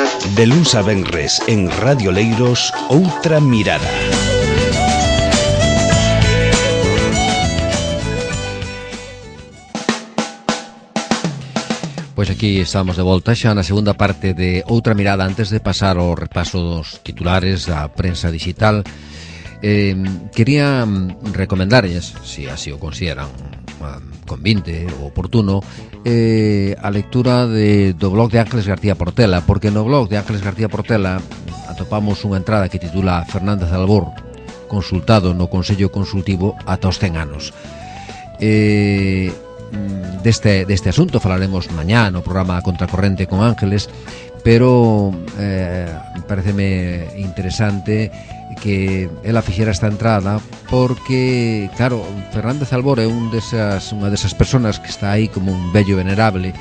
De luns a venres en Radio Leiros, Outra Mirada. Pois aquí estamos de volta xa na segunda parte de Outra Mirada. Antes de pasar ao repaso dos titulares da prensa digital, quería recomendarles, se así o consideran convinte ou oportuno, a lectura do blog de Ángeles García Portela, porque no blog de Ángeles García Portela atopamos unha entrada que titula Fernández Albor consultado no Consello Consultivo ata os 100 anos. Deste asunto falaremos mañá no programa Contracorrente con Ángeles, pero pareceme interesante que ela fixera esta entrada porque, claro, Fernández Albor é unha desas persoas que está aí como un vello venerable,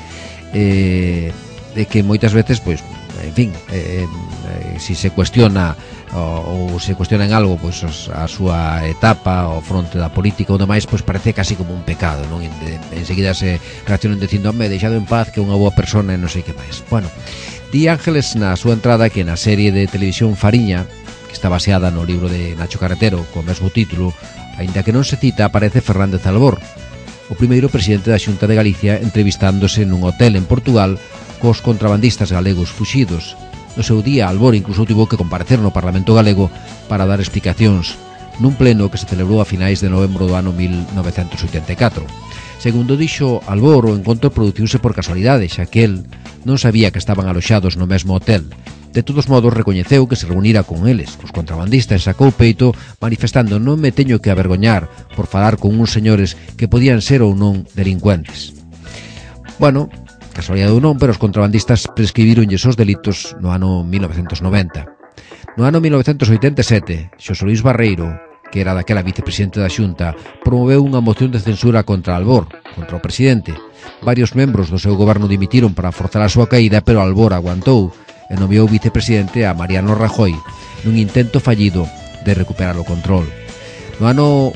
de que moitas veces, pois, en fin, si se cuestiona ou se cuestiona en algo, pois a súa etapa ao fronte da política ou demais, pois parece casi como un pecado, non? Enseguida se reaccionan dicindo: "Home, deixado en paz, que é unha boa persona", e non sei que máis. Bueno, di Ángeles na súa entrada que na serie de televisión Fariña, que está baseada no libro de Nacho Carretero co mesmo título, aínda que non se cita, aparece Fernández Albor, o primeiro presidente da Xunta de Galicia, entrevistándose nun hotel en Portugal cos contrabandistas galegos fuxidos. No seu día, Albor incluso tivo que comparecer no Parlamento Galego para dar explicacións nun pleno que se celebrou a finais de novembro do ano 1984. Segundo dixo Albor, o encontro produciuse por casualidade, xa que el non sabía que estaban aloxados no mesmo hotel. De todos modos, recoñeceu que se reunira con eles, os contrabandistas, e sacou peito manifestando: "Non me teño que avergoñar por falar con uns señores que podían ser ou non delincuentes". Bueno, casualidade ou non, pero os contrabandistas prescribironlles os delitos no ano 1990. No ano 1987, Xosé Luís Barreiro, que era daquela vicepresidente da Xunta, promoveu unha moción de censura contra Albor, contra o presidente. Varios membros do seu goberno dimitiron para forzar a súa caída, pero Albor aguantou e nomeou vicepresidente a Mariano Rajoy nun intento fallido de recuperar o control. No ano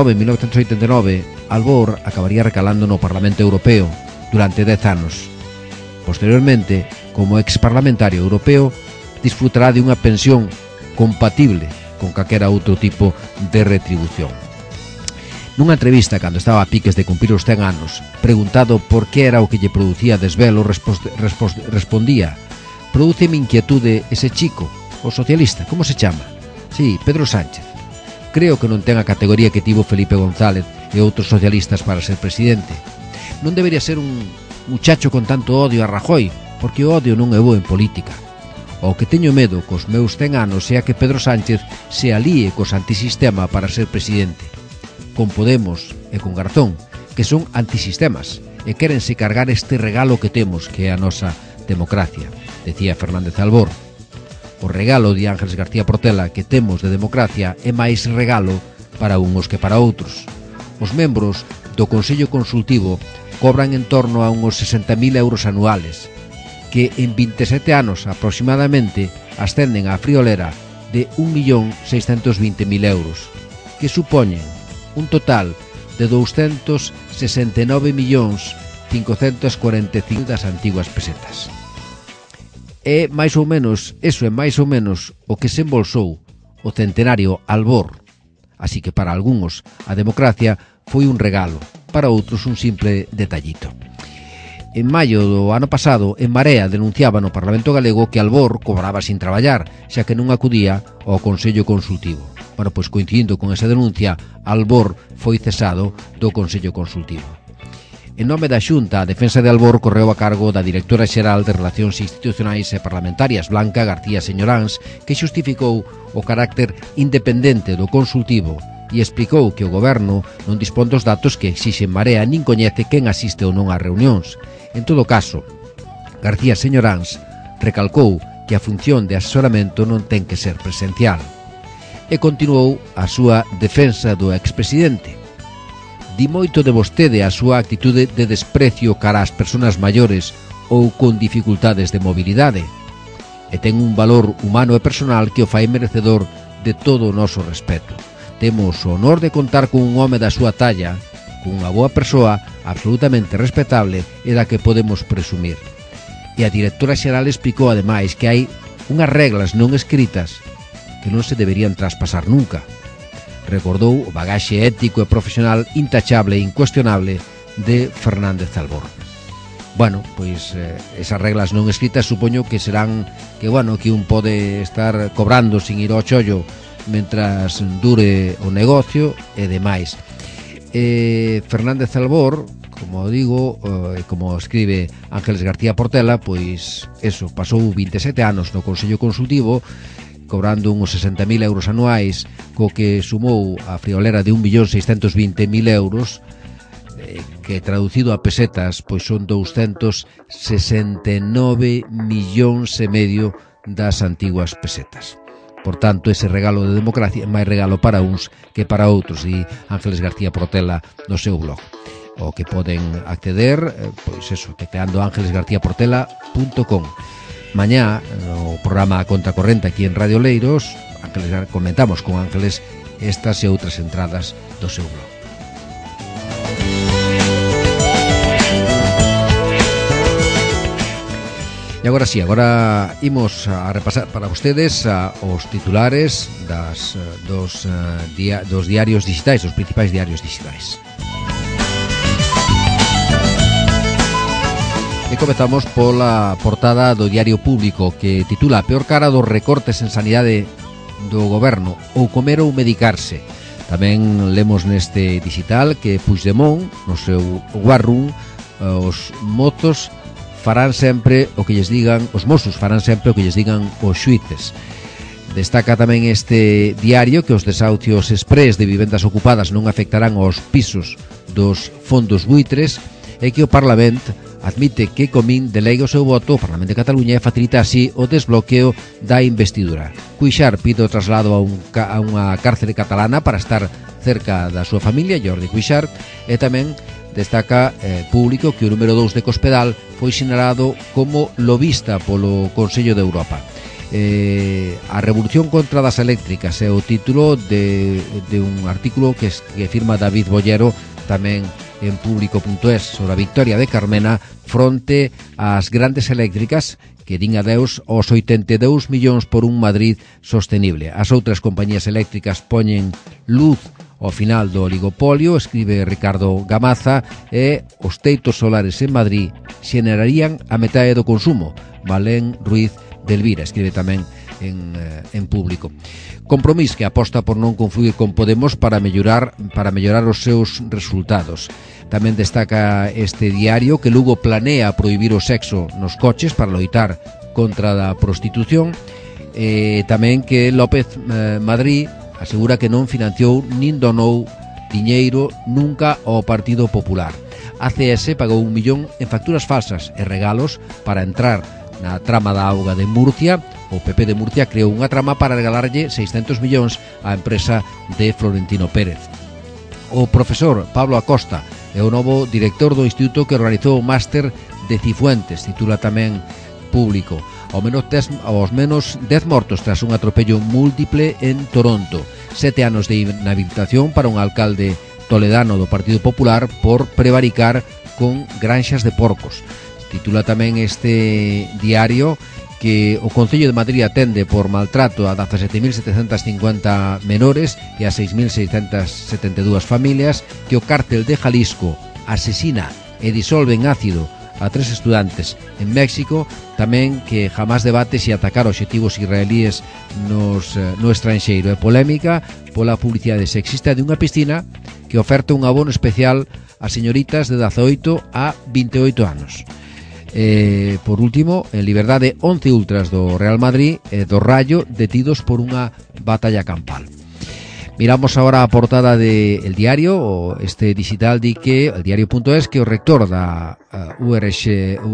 1989, Albor acabaría recalando no Parlamento Europeo durante 10 anos. Posteriormente, como exparlamentario europeo, disfrutará de unha pensión compatible con calquera outro tipo de retribución. Nunha entrevista cando estaba a piques de cumprir os 100 anos, preguntado por que era o que lle producía desvelo, respondía: "Prodúceme inquietude ese chico, o socialista, como se chama? Sí, Pedro Sánchez. Creo que non ten a categoría que tivo Felipe González e outros socialistas para ser presidente. Non debería ser un muchacho con tanto odio a Rajoy, porque o odio non é bo en política. O que teño medo cos meus 100 anos é a que Pedro Sánchez se alíe cos antisistema para ser presidente, con Podemos e con Garzón, que son antisistemas e quérense cargar este regalo que temos, que é a nosa democracia", decía Fernández Albor. O regalo de Ángeles García Portela que temos de democracia é máis regalo para uns que para outros. Os membros do Consello Consultivo cobran en torno a uns 60.000 euros anuales, que en 27 anos aproximadamente ascenden á friolera de 1.620.000 euros, que supoñen un total de 269.545.000 das antiguas pesetas. É máis ou menos, eso é máis ou menos o que se embolsou o centenario Albor. Así que para algúns a democracia foi un regalo, para outros un simple detallito. En maio do ano pasado, En Marea denunciaba no Parlamento Galego que Albor cobraba sin traballar, xa que non acudía ao Consello Consultivo. Bueno, pois coincidindo con esa denuncia, Albor foi cesado do Consello Consultivo. En nome da Xunta, a defensa de Albor correu a cargo da directora xeral de Relacións Institucionais e Parlamentarias, Blanca García Señoráns, que xustificou o carácter independente do consultivo e explicou que o goberno non dispón dos datos que exixe En Marea nin coñece quen asiste ou non ás reunións. En todo caso, García Señoráns recalcou que a función de asesoramento non ten que ser presencial. E continuou a súa defensa do expresidente. Di moito de vostede a súa actitude de desprecio cara ás persoas maiores ou con dificultades de mobilidade, e ten un valor humano e personal que o fai merecedor de todo o noso respeto. Temos o honor de contar con un home da súa talla, con unha boa persoa absolutamente respetable e da que podemos presumir. E a directora xeral explicou ademais que hai unhas reglas non escritas que non se deberían traspasar nunca. Recordou o bagaxe ético e profesional intachable e incuestionable de Fernández Albor. Bueno, pois esas reglas non escritas supoño que serán que un pode estar cobrando sin ir ao chollo mentras dure o negocio e demais. Fernández Albor, como digo, como escribe Ángeles García Portela, pois eso, pasou 27 anos no Consello Consultivo cobrando uns 60.000 euros anuais, co que sumou a friolera de 1.620.000 euros, que traducido a pesetas pois son 269 millóns e medio das antiguas pesetas. Por tanto, ese regalo de democracia é máis regalo para uns que para outros, e Ángeles García Portela no seu blog. O que poden acceder, pois eso, tecleando ángelesgarciaportela.com. Mañá, no programa Contracorrente aquí en Radio Leiros, comentamos con Ángeles estas e outras entradas do seu blog. E agora sí, agora imos a repasar para vostedes os titulares dos diarios digitais, os principais diarios digitais. E comezamos pola portada do Diario Público, que titula: "Peor cara dos recortes en sanidade do goberno, ou comer ou medicarse". Tamén lemos neste digital que Puigdemont, no seu War Room, os mozos farán sempre o que lles digan, os mozos farán sempre o que lles digan os xuíces. Destaca tamén este diario que os desahucios exprés de vivendas ocupadas non afectarán aos pisos dos fondos buitres e que o Parlamento admite que Comín delega o seu voto ao Parlamento de Cataluña e facilita así o desbloqueo da investidura. Cuixart pide o traslado a unha cárcere catalana para estar cerca da súa familia, Jordi Cuixart, e tamén destaca Público que o número 2 de Cospedal foi sinalado como lobista polo Consello de Europa. A revolución contra das eléctricas é o título de un artículo que firma David Bollero, tamén en Público.es, sobre a victoria de Carmena fronte ás grandes eléctricas que din adeus aos 82 millóns por un Madrid sostenible. As outras compañías eléctricas poñen luz ao final do oligopolio, escribe Ricardo Gamaza, e os teitos solares en Madrid xenerarían a metade do consumo. Valén Ruiz de Elvira escribe tamén en Público. Compromís que aposta por non confluir con Podemos para mellorar os seus resultados. Tamén destaca este diario que Lugo planea prohibir o sexo nos coches para loitar contra a prostitución, e tamén que López Madrid asegura que non financiou nin donou diñeiro nunca ao Partido Popular. ACS pagou 1 millón en facturas falsas e regalos para entrar na trama da auga de Murcia. O PP de Murcia creou unha trama para regalarlle 600 millóns á empresa de Florentino Pérez. O profesor Pablo Acosta é o novo director do instituto que organizou o máster de Cifuentes, titula tamén Público. Ao menos 10 mortos tras un atropello múltiple en Toronto. 7 anos de inhabilitación para un alcalde toledano do Partido Popular por prevaricar con granxas de porcos. Titula tamén este diario que o Concello de Madrid atende por maltrato a 17.750 menores e a 6.672 familias, que o cártel de Jalisco asesina e disolve en ácido a 3 estudantes en México, tamén que jamás debate se atacar obxectivos israelíes no estranxeiro, e polémica pola publicidade sexista de unha piscina que oferta un abono especial a señoritas de 18 a 28 anos. Por último, en liberdade 11 ultras do Real Madrid e do Rayo detidos por unha batalla campal. Miramos agora a portada de El Diario. Este digital di que, el diario.es, que o rector da URGC,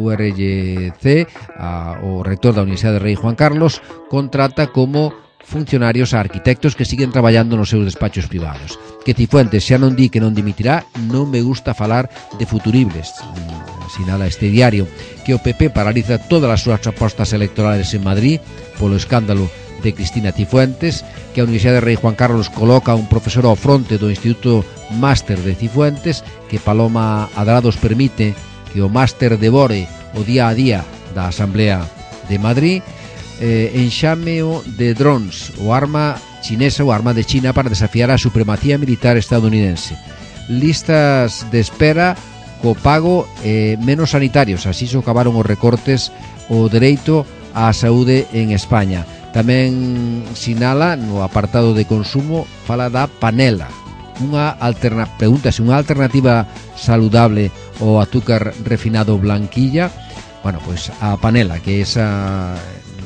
o rector da Universidade de Rei Juan Carlos, contrata como funcionarios a arquitectos que siguen traballando nos seus despachos privados. Que Cifuentes xa non di que non dimitirá, non me gusta falar de futuribles, sinala este diario. Que o PP paraliza todas as súas apostas electorales en Madrid polo escándalo de Cristina Cifuentes. Que a Universidade de Rei Juan Carlos coloca un profesor ao fronte do Instituto Máster de Cifuentes. Que Paloma Adrados permite que o máster devore o día a día da Asamblea de Madrid. Enxameo de drones, o arma chinesa, o arma de China para desafiar a supremacía militar estadounidense. Listas de espera co pago menos sanitarios, así socavaron os recortes o dereito á saúde en España. Tamén sinala no apartado de consumo, fala da panela, pregúntase, unha alternativa saludable ao azúcar refinado blanquilla. Bueno, pois a panela, que esa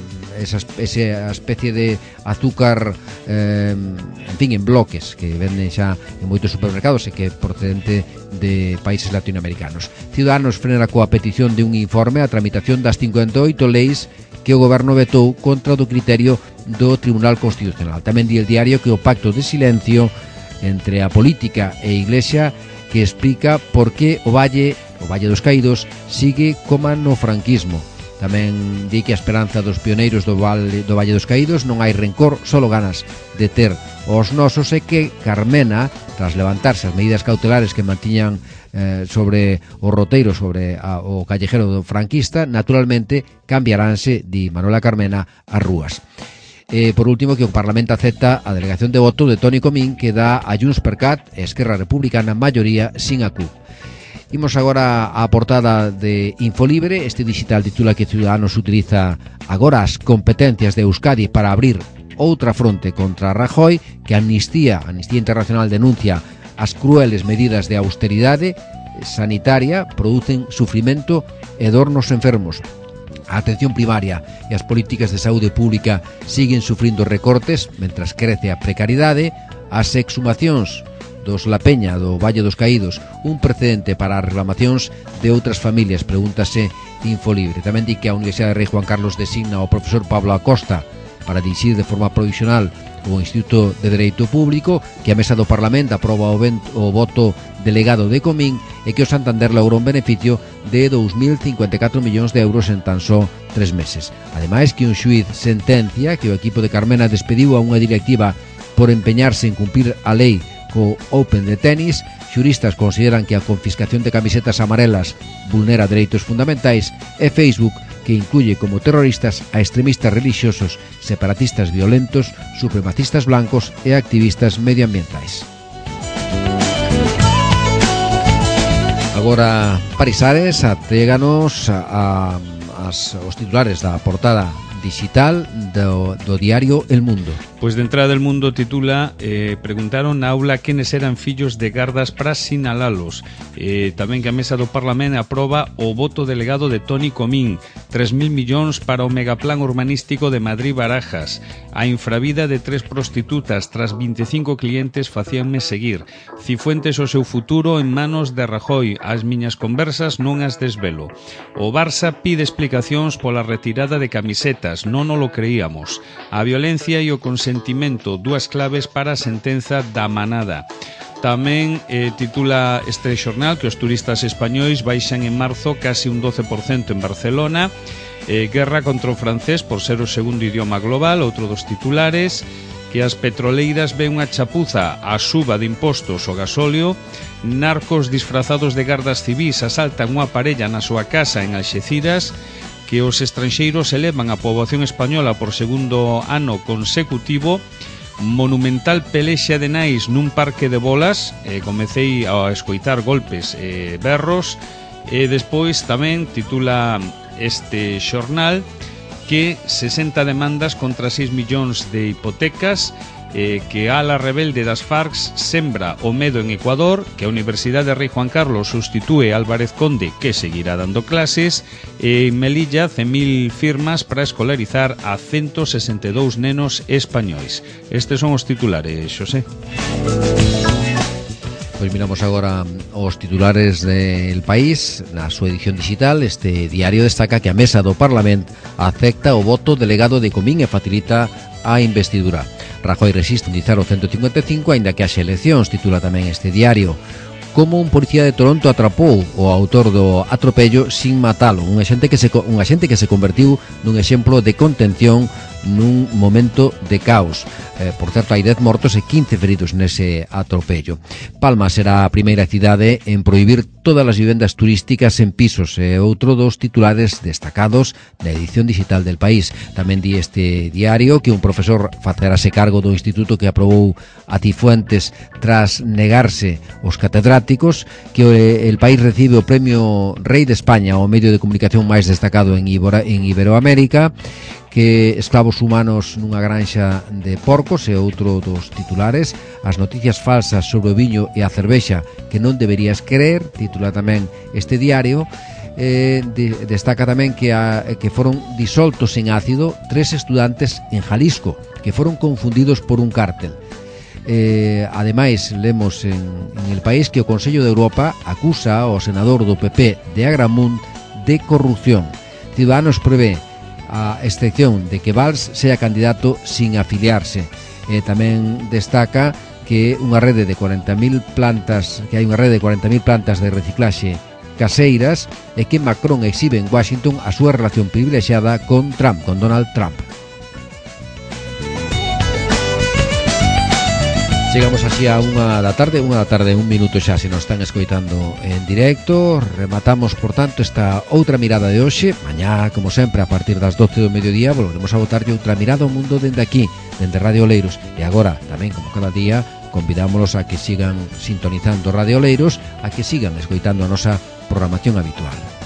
especie de azúcar en bloques que venden xa en moitos supermercados e que é procedente de países latinoamericanos. Ciudadanos frena coa petición de un informe a tramitación das 58 leis que o goberno vetou contra do criterio do Tribunal Constitucional. Tamén di el diario que o pacto de silencio entre a política e a Iglesia, que explica por que o Valle dos Caídos sigue como no franquismo. Tamén di que a esperanza dos pioneiros do Valle dos Caídos non hai rencor, solo ganas de ter os nosos, e que Carmena, tras levantarse as medidas cautelares que mantiñan sobre o roteiro, sobre o callejero do franquista, naturalmente cambiaránse, di Manuela Carmena, as rúas. Por último, que o Parlamento acepta a delegación de voto de Toni Comín, que dá a Junts per Cat e Esquerra Republicana maioría sin a CUP. Imos agora á portada de Infolibre. Este digital titula que Ciudadanos utiliza agora as competencias de Euskadi para abrir outra fronte contra Rajoy, que Amnistía Internacional denuncia as crueles medidas de austeridade sanitaria producen sufrimento e dor nos enfermos. A atención primaria e as políticas de saúde pública siguen sufrindo recortes mentras crece a precariedade. As exhumacións dos La Peña do Valle dos Caídos, un precedente para as reclamacións de outras familias, pregúntase Infolibre. Tamén di que a Universidade de Rei Juan Carlos designa o profesor Pablo Acosta para dirixir de forma provisional o Instituto de Dereito Público, que a mesa do Parlamento aproba o voto delegado de Comín, e que o Santander logrou un beneficio de 2.054 millóns de euros en tan só 3 meses. Ademais, que un xuíz sentencia que o equipo de Carmena despediu a unha directiva por empeñarse en cumprir a lei co Open de tenis. Xuristas consideran que a confiscación de camisetas amarelas vulnera dereitos fundamentais, e Facebook, que incluye como terroristas a extremistas religiosos, separatistas violentos, supremacistas blancos e activistas medioambientais. Agora, Parisares atréganos os titulares da portada digital do diario El Mundo. Pois de entrada El Mundo titula preguntaron na aula quenes eran fillos de gardas para sinalalos. Tamén que a mesa do Parlamento aproba o voto delegado de Toni Comín, 3.000 millóns para o megaplan urbanístico de Madrid-Barajas. A infravida de 3 prostitutas tras 25 clientes facíanme seguir. Cifuentes o seu futuro en manos de Rajoy. As miñas conversas non as desvelo. O Barça pide explicacións pola retirada de camisetas. Non o lo creíamos. A violencia e o consentimento, dúas claves para a sentenza da manada. Tamén titula este xornal que os turistas españois baixan en marzo casi un 12% en Barcelona. Guerra contra o francés por ser o segundo idioma global, outro dos titulares. Que as petroleiras ven unha chapuza a suba de impostos ao gasóleo. Narcos disfrazados de gardas civís asaltan unha parella na súa casa en Alxeciras. Que os estranxeiros elevan a poboación española por segundo ano consecutivo. Monumental pelexa de nais nun parque de bolas. Comecei a escoitar golpes e berros. E despois tamén titula este xornal que 60 demandas contra 6 millóns de hipotecas. Que a ala rebelde das FARC sembra o medo en Ecuador, que a Universidade de Rei Juan Carlos sustitúe a Álvarez Conde, que seguirá dando clases, e en Melilla 100.000 firmas para escolarizar a 162 nenos españois. Estes son os titulares, Xosé. Pois miramos agora os titulares del País. Na súa edición digital, este diario destaca que a mesa do Parlamento acepta o voto delegado de Comín e facilita a investidura. Rajoy resiste en dizar o 155, aínda que haxe eleccións, titula tamén este diario. Como un policía de Toronto atrapou o autor do atropello sin matalo. Un axente que se convertiu nun exemplo de contención nun momento de caos. Por certo, hai 10 mortos e 15 feridos nese atropello. Palma será a primeira cidade en prohibir todas as vivendas turísticas en pisos, e outro dos titulares destacados da edición digital del País. Tamén di este diario que un profesor facerase cargo do instituto que aprobou a Cifuentes tras negarse os catedráticos, que el País recibe o premio Rei de España, o medio de comunicación máis destacado en Iberoamérica, que esclavos humanos nunha granxa de porcos é outro dos titulares. As noticias falsas sobre o viño e a cervexa que non deberías creer, titula tamén este diario. Destaca tamén que foron disoltos en ácido 3 estudantes en Jalisco, que foron confundidos por un cártel. Ademais, lemos en El País que o Consello de Europa acusa ao senador do PP de Agramunt de corrupción. Ciudadanos prevé a excepción de que Valls sea candidato sin afiliarse. Tamén destaca que unha rede de 40.000 plantas, que hai unha rede de 40.000 plantas de reciclaxe caseiras, e que Macron exhibe en Washington a súa relación privilexiada con Donald Trump. Chegamos así a unha da tarde, un minuto xa se nos están escoitando en directo. Rematamos, por tanto, esta outra mirada de hoxe. Mañá, como sempre, a partir das 12 do mediodía, volveremos a botarlle outra mirada ao mundo dende aquí, dende Radio Oleiros. E agora, tamén, como cada día, convidámolos a que sigan sintonizando Radio Oleiros, a que sigan escoitando a nosa programación habitual.